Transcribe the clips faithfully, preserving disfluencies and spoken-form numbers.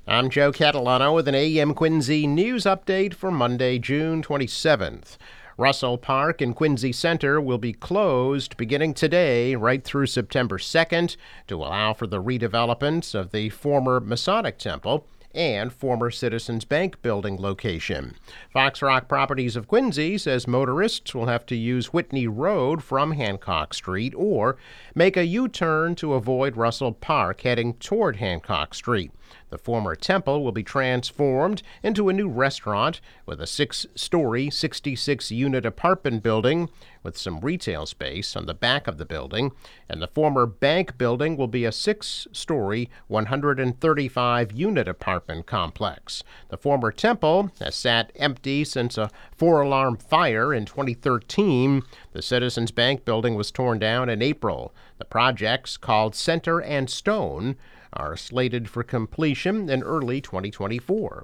I'm Joe Catalano with an A M Quincy news update for Monday, June twenty-seventh. Russell Park in Quincy Center will be closed beginning today right through September second to allow for the redevelopment of the former Masonic Temple and former Citizens Bank building location. Fox Rock Properties of Quincy says motorists will have to use Whitney Road from Hancock Street or make a U-turn to avoid Russell Park heading toward Hancock Street. The former temple will be transformed into a new restaurant with a six-story, sixty-six unit apartment building with some retail space on the back of the building, and the former bank building will be a six-story, one hundred thirty-five unit apartment complex. The former temple has sat empty since a four-alarm fire in twenty thirteen. The Citizens Bank building was torn down in April. The projects, called Center and Stone, are slated for completion in early twenty twenty-four.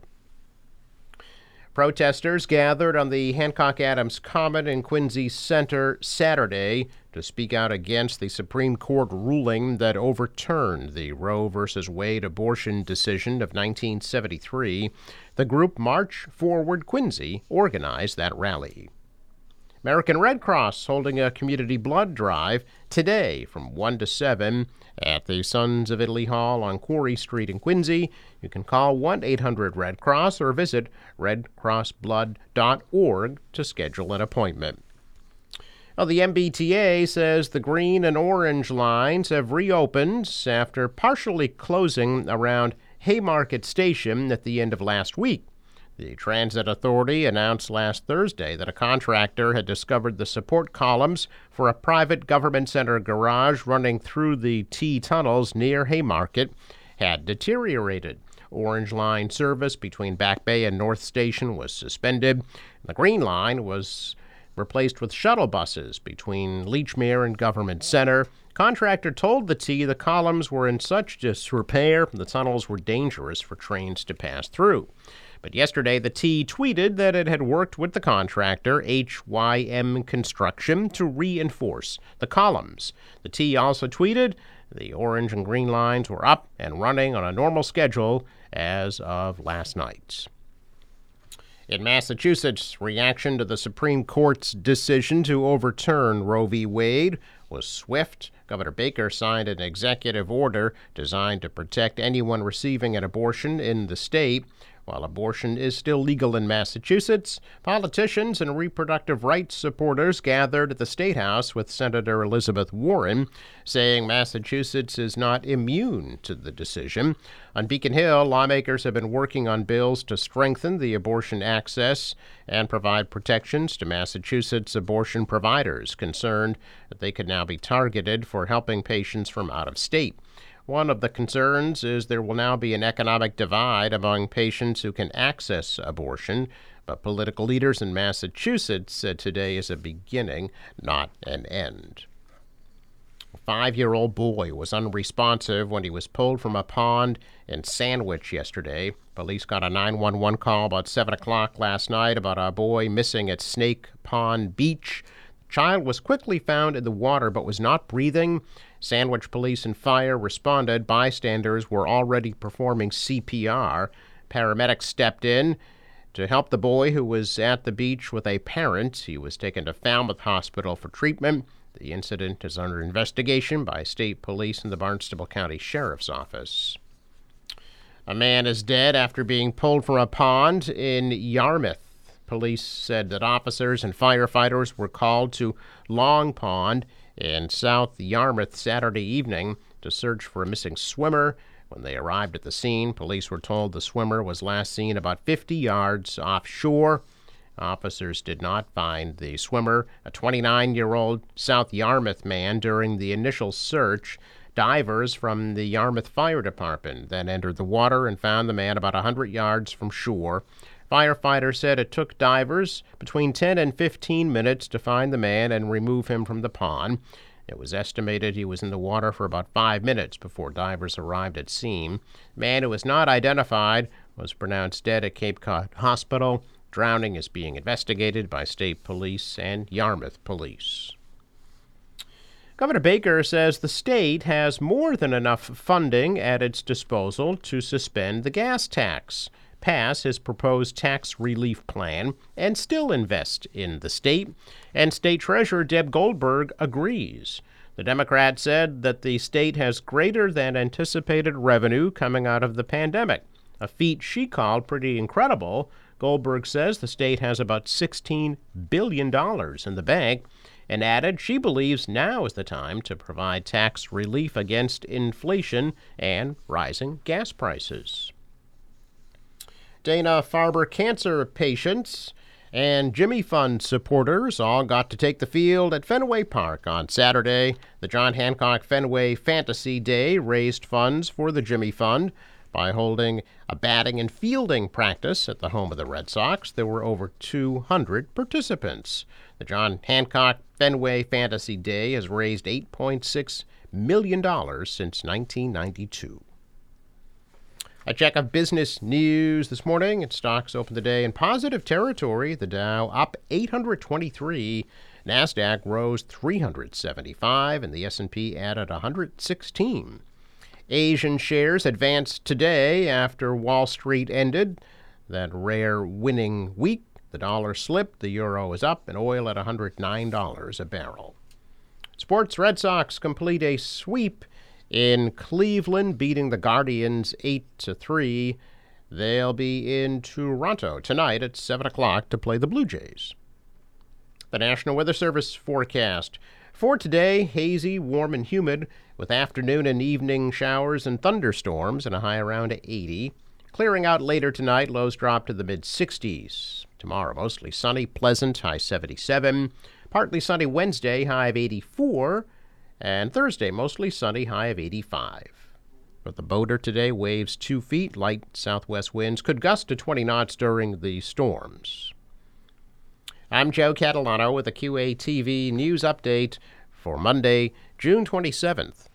Protesters gathered on the Hancock-Adams Common in Quincy Center Saturday to speak out against the Supreme Court ruling that overturned the Roe v. Wade abortion decision of nineteen seventy-three. The group March Forward Quincy organized that rally. American Red Cross holding a community blood drive today from one to seven at the Sons of Italy Hall on Quarry Street in Quincy. You can call one eight hundred red cross or visit red cross blood dot org to schedule an appointment. Well, the M B T A says the green and orange lines have reopened after partially closing around Haymarket Station at the end of last week. The Transit Authority announced last Thursday that a contractor had discovered the support columns for a private government center garage running through the T tunnels near Haymarket had deteriorated. Orange Line service between Back Bay and North Station was suspended. The Green Line was replaced with shuttle buses between Lechmere and Government Center. Contractor told the T the columns were in such disrepair the tunnels were dangerous for trains to pass through. But yesterday, the T tweeted that it had worked with the contractor, H Y M Construction, to reinforce the columns. The T also tweeted the orange and green lines were up and running on a normal schedule as of last night. In Massachusetts, reaction to the Supreme Court's decision to overturn Roe v. Wade was swift. Governor Baker signed an executive order designed to protect anyone receiving an abortion in the state. While abortion is still legal in Massachusetts, politicians and reproductive rights supporters gathered at the State House with Senator Elizabeth Warren, saying Massachusetts is not immune to the decision. On Beacon Hill, lawmakers have been working on bills to strengthen the abortion access and provide protections to Massachusetts abortion providers, concerned that they could now be targeted for helping patients from out of state. One of the concerns is there will now be an economic divide among patients who can access abortion, but political leaders in Massachusetts said today is a beginning, not an end. A five-year-old boy was unresponsive when he was pulled from a pond in Sandwich yesterday. Police got a nine one one call about seven o'clock last night about a boy missing at Snake Pond Beach. The child was quickly found in the water but was not breathing. Sandwich police and fire responded. Bystanders were already performing C P R. Paramedics stepped in to help the boy, who was at the beach with a parent. He was taken to Falmouth Hospital for treatment. The incident is under investigation by state police and the Barnstable County Sheriff's Office. A man is dead after being pulled from a pond in Yarmouth. Police said that officers and firefighters were called to Long Pond in South Yarmouth Saturday evening to search for a missing swimmer. When they arrived at the scene, police were told the swimmer was last seen about fifty yards offshore. Officers did not find the swimmer, a twenty-nine-year-old South Yarmouth man, during the initial search. Divers from the Yarmouth Fire Department then entered the water and found the man about one hundred yards from shore. Firefighters said it took divers between ten and fifteen minutes to find the man and remove him from the pond. It was estimated he was in the water for about five minutes before divers arrived at scene. The man, who was not identified, was pronounced dead at Cape Cod Hospital. Drowning is being investigated by state police and Yarmouth police. Governor Baker says the state has more than enough funding at its disposal to suspend the gas tax, pass his proposed tax relief plan, and still invest in the state. And State Treasurer Deb Goldberg agrees. The Democrat said that the state has greater than anticipated revenue coming out of the pandemic, a feat she called pretty incredible. Goldberg says the state has about sixteen billion dollars in the bank, and added she believes now is the time to provide tax relief against inflation and rising gas prices. Dana-Farber cancer patients and Jimmy Fund supporters all got to take the field at Fenway Park on Saturday. The John Hancock Fenway Fantasy Day raised funds for the Jimmy Fund by holding a batting and fielding practice at the home of the Red Sox. There were over two hundred participants. The John Hancock Fenway Fantasy Day has raised eight point six million dollars since nineteen ninety-two. A check of business news this morning. Stocks opened the day in positive territory. The Dow up eight hundred twenty-three. NASDAQ rose three hundred seventy-five, and the S and P added one hundred sixteen. Asian shares advanced today after Wall Street ended that rare winning week. The dollar slipped, the euro is up, and oil at one hundred nine dollars a barrel. Sports: Red Sox complete a sweep in Cleveland, beating the Guardians eight to three. They'll be in Toronto tonight at seven o'clock to play the Blue Jays. The National Weather Service forecast. For today, hazy, warm, and humid, with afternoon and evening showers and thunderstorms and a high around eighty. Clearing out later tonight, lows drop to the mid-sixties. Tomorrow, mostly sunny, pleasant, high seventy-seven. Partly sunny Wednesday, high of eighty-four. And Thursday, mostly sunny, high of eighty-five. But the boater today, waves two feet, light southwest winds could gust to twenty knots during the storms. I'm Joe Catalano with a Q A T V news update for Monday, June twenty-seventh.